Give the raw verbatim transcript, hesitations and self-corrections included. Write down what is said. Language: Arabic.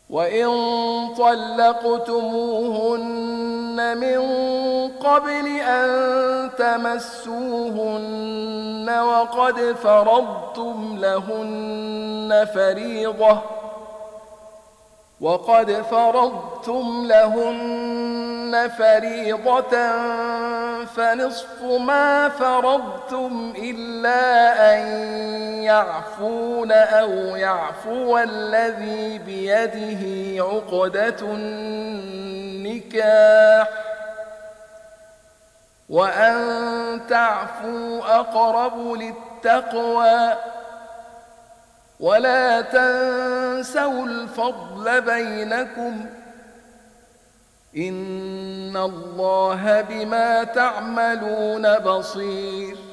وإن طلقتموهن من قبل أن تمسوهن وقد فرضتم لهن فريضة وقد فرضتم لهن فريضة فنصف ما فرضتم إلا أن يعفون أو يعفو الذي بيده عقدة النكاح وأن تعفوا أقرب للتقوى ولا تنسوا الفضل بينكم إن الله بما تعملون بصير